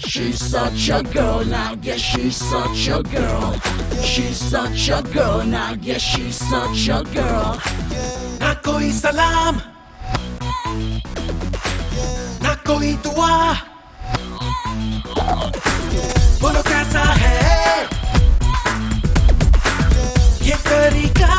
she's such a girl now. Yeah, she's such a girl. She's such a girl now. Yeah, she's such a girl. ना कोई सलाम, ना कोई दुआ, बोलो कैसा है ये तरीका।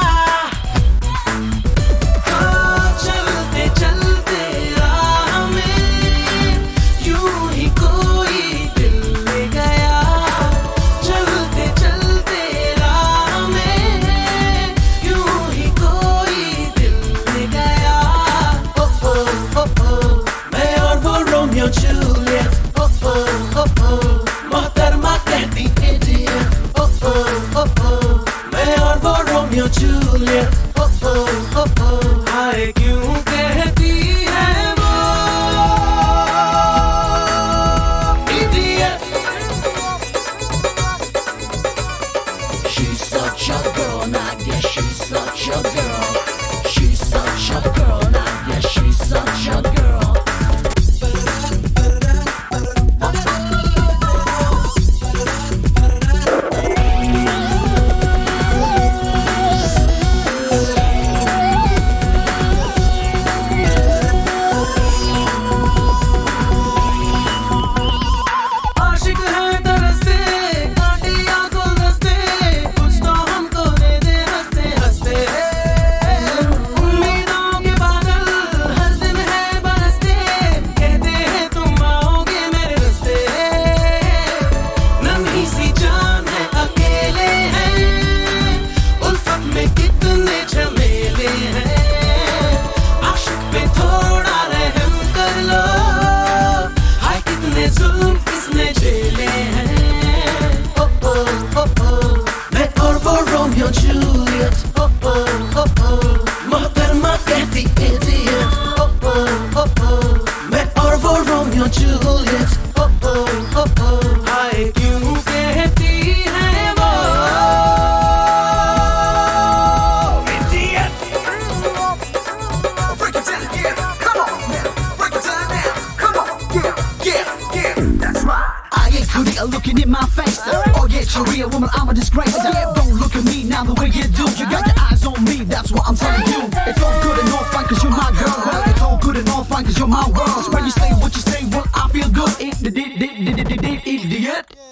चलते चलते राह में यूं ही कोई दिल ले गया। चलते चलते राह में यूं ही कोई दिल ले गया। ओ ओ ओ ओ मैं और वो रोमियो जूलियट। ओ ओ ओ ओ मोहतरमा कहती इडियट। ओ ओ ओ ओ मैं और वो रोमियो जूलियट। ओ ओ ओ ओ हाय क्यों कहती है वो idiot. She's such a girl now. Yeah, she's such a girl. She's such a girl now. Yeah, she's such a girl. आशिक है तरसते कांटिया गुलदस्ते, कुछ तो हमको दे दे हंसते हंसते। उम्मीदों के बादल हर दिन है बरसते, कहते हैं तुम आओगे मेरे रास्ते। नन्ही सी जान है अकेले हैं, उल्फत में कितने झमेले हैं। आशिक पे थोड़ा रहम कर लो, हाय कितने जुल्म किसने झेले हैं। ओ ओ ओ ओ मैं और वो रोमियो जूलियट। ओ ओ ओ ओ मोहतरमा कहती इडियट। ओ ओ ओ ओ मैं और वो रोमियो जूलियट। ओ ओ ओ ओ हाय क्यों कहती है वो idiot. Break it down, yeah, come on now. Break it down now, come on, yeah, that's right. I ain't Korea looking in my face. Oh yeah, you're a real woman, I'm a disgrace. Don't look at me now the way you do. You got your eyes on me, that's what I'm telling you. It's all good and all fine cause you're my girl. Well, it's all good and all fine cause you're my world. When you say what you say, well I feel good. Idiot.